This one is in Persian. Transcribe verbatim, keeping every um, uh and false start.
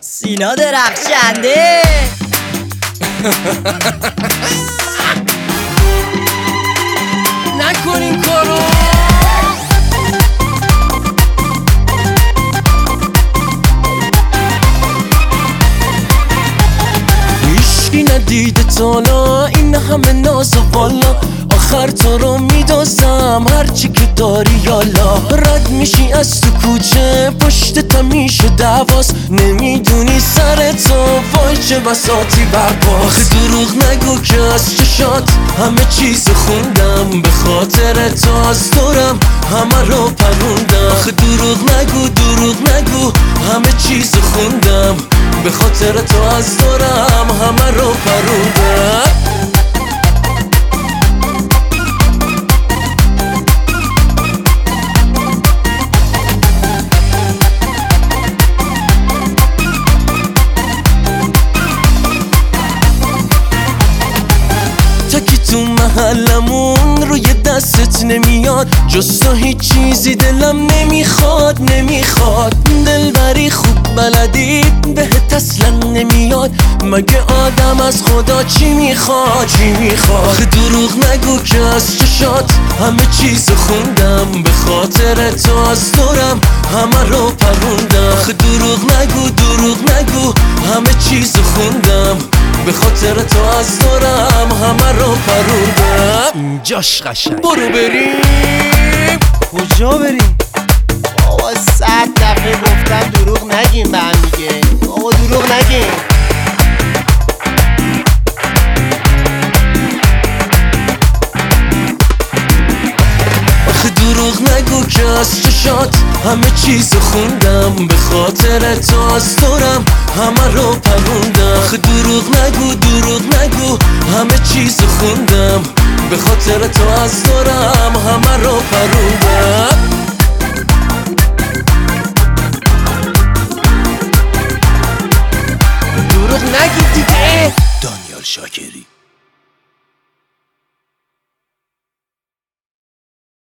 سینا درخشنده. نکن این کارو. هیچکی ندیده تالا این همه ناز و بالا، آخر تو رو میدازم هرچی که داری یالا. رد میشی از تو کوچه پشت تا میشه دواست، نمیدونی سر تو وای چه بساطی برپاس. آخه دروغ نگو که از چشات همه چیز خوندم، به خاطر تو از دورم همه رو پروندم. آخه دروغ نگو دروغ نگو همه چیز خوندم، به خاطر تو از دورم همه رو پروندم. تو محلمون روی دستت نمیاد، جز تو هیچ چیزی دلم نمیخواد نمیخواد. دلبری خوب بلدی بهت اصلا نمیاد، مگه آدم از خدا چی میخواد چی میخواد. آخه دروغ نگو که از چشات همه چیز خوندم، به خاطر تو از دورم همه رو پروندم. آخه دروغ نگو دروغ نگو همه چیز خوندم، به خاطر تو از دورم همه رو پروندم. اینجاش قشنگ. برو بریم. کجا بریم؟ بابا صد دفعه گفتم دروغ نگیم به هم دیگه. بابا دروغ نگیم. دروغ نگو که از چشات همه چیز خوندم، به خاطر تو از دورم همه رو پروندم. آخه دروغ نگو دروغ نگو همه چیز خوندم، به خاطر تو از دورم همه رو پروندم. دروغ نگید دیگه. دانیال شاکری.